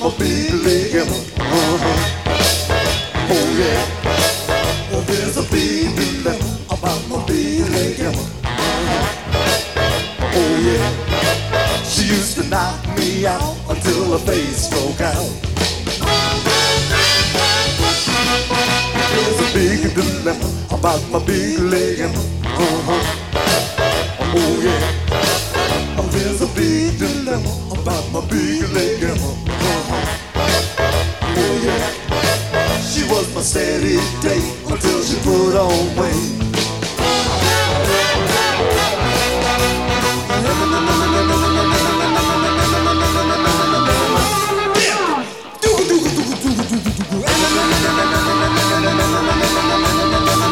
my big leg and oh yeah. Well, there's a big dilemma about my big leg and oh yeah. She used to knock me out until her face broke out. There's a big dilemma about my big leg and oh yeah. There's a big dilemma about my big leg and oh yeah. She was my steady date until she put on weight.